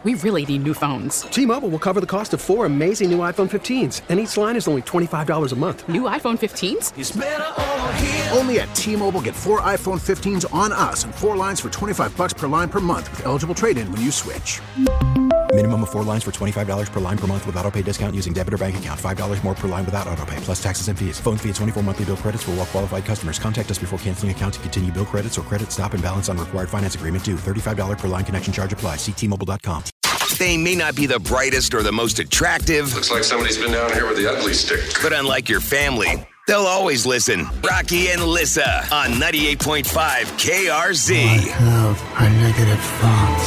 We really need new phones. T-Mobile will cover the cost of 4 amazing new iPhone 15s, and each line is only $25 a month. New iPhone 15s? It's better over here. Only at T-Mobile, get 4 iPhone 15s on us and 4 lines for $25 per line per month with eligible trade-in when you switch. Minimum of 4 lines for $25 per line per month with autopay discount using debit or bank account. $5 more per line without autopay, plus taxes and fees. Phone fee at 24 monthly bill credits for well-qualified customers. Contact us before canceling account to continue bill credits or credit stop and balance on required finance agreement due. $35 per line connection charge applies. See T-Mobile.com. They may not be the brightest or the most attractive. Looks like somebody's been down here with the ugly stick. But unlike your family, they'll always listen. Rocky and Lissa on 98.5 KRZ. All I have are negative thoughts.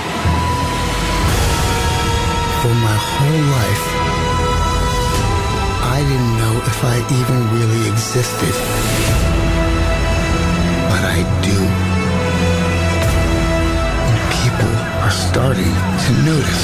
For my whole life, I didn't know if I even really existed. But I do. And people are starting to notice.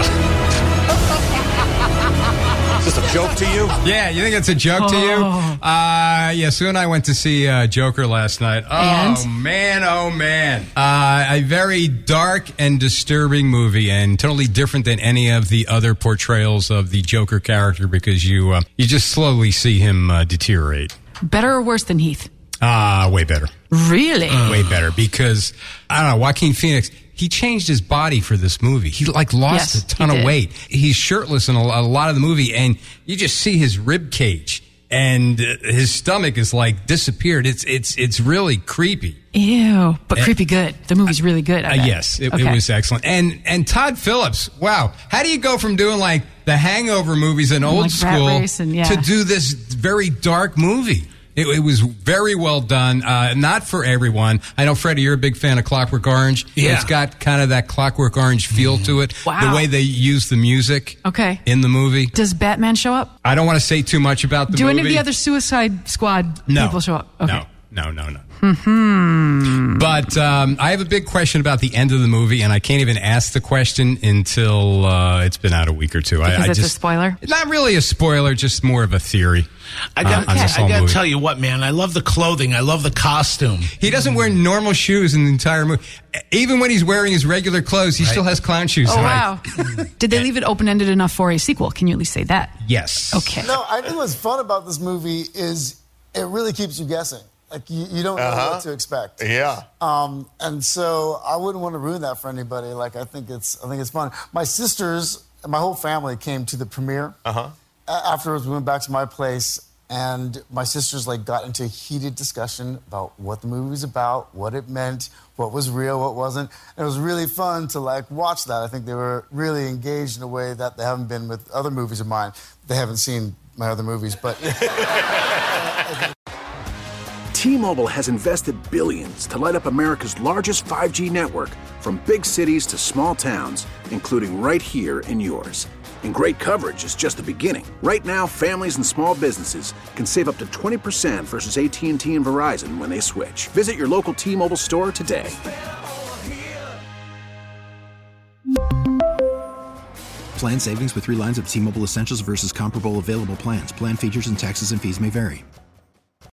Is this a joke to you? Yeah, you think it's a joke to you? Yeah, Sue and I went to see Joker last night. And? Oh, man. A very dark and disturbing movie, and totally different than any of the other portrayals of the Joker character, because you just slowly see him deteriorate. Better or worse than Heath? Way better. Really? Way better, because, I don't know, Joaquin Phoenix, he changed his body for this movie. He lost a ton of weight. He's shirtless in a lot of the movie, and you just see his rib cage, and his stomach is disappeared. It's really creepy. Ew, but creepy good. The movie's really good. Yes, it was excellent. And Todd Phillips, wow, how do you go from doing the Hangover movies and old school to do this very dark movie? It was very well done. Not for everyone. I know, Freddie, you're a big fan of Clockwork Orange. Yeah. It's got kind of that Clockwork Orange feel to it. Wow. The way they use the music in the movie. Does Batman show up? I don't want to say too much about the movie. Do any of the other Suicide Squad people show up? Okay. No. But I have a big question about the end of the movie, and I can't even ask the question until it's been out a week or two. Because it's a spoiler? Not really a spoiler, just more of a theory. I gotta tell you what, man. I love the clothing. I love the costume. He doesn't wear normal shoes in the entire movie. Even when he's wearing his regular clothes, he still has clown shoes on. Oh, wow. Did they leave it open-ended enough for a sequel? Can you at least say that? Yes. Okay. No, I think what's fun about this movie is it really keeps you guessing. You don't know what to expect. Yeah. And so I wouldn't want to ruin that for anybody. I think it's fun. My sisters and my whole family came to the premiere. Afterwards, we went back to my place, and my sisters got into a heated discussion about what the movie was about, what it meant, what was real, what wasn't. And it was really fun to watch that. I think they were really engaged in a way that they haven't been with other movies of mine. They haven't seen my other movies, but T-Mobile has invested billions to light up America's largest 5G network, from big cities to small towns, including right here in yours. And great coverage is just the beginning. Right now, families and small businesses can save up to 20% versus AT&T and Verizon when they switch. Visit your local T-Mobile store today. Plan savings with 3 lines of T-Mobile Essentials versus comparable available plans. Plan features and taxes and fees may vary.